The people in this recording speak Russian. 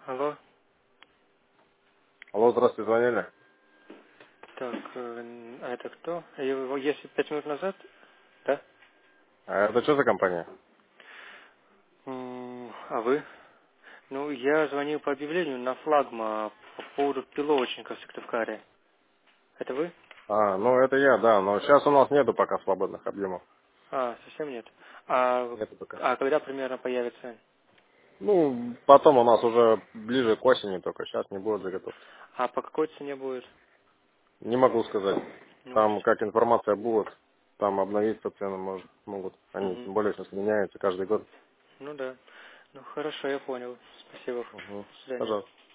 Алло. Алло, здравствуйте, звонили. Так, а это кто? Если 5 минут назад? Да? А это что за компания? А вы? Ну, я звонил по объявлению на флагма по поводу пиловочника в Сыктывкаре. Это вы? Ну это я, да, но сейчас у нас нету пока свободных объемов. Совсем нет. А, Нету пока. а когда примерно появится? Ну, потом у нас уже ближе к осени только, сейчас не будет заготовки. А по какой цене будет? Не могу сказать. Ну, Там как информация будет, там обновиться цены могут. Они мгм. тем более сейчас меняются каждый год. Ну да. Ну хорошо, я понял. Спасибо. Угу. До свидания. Пожалуйста.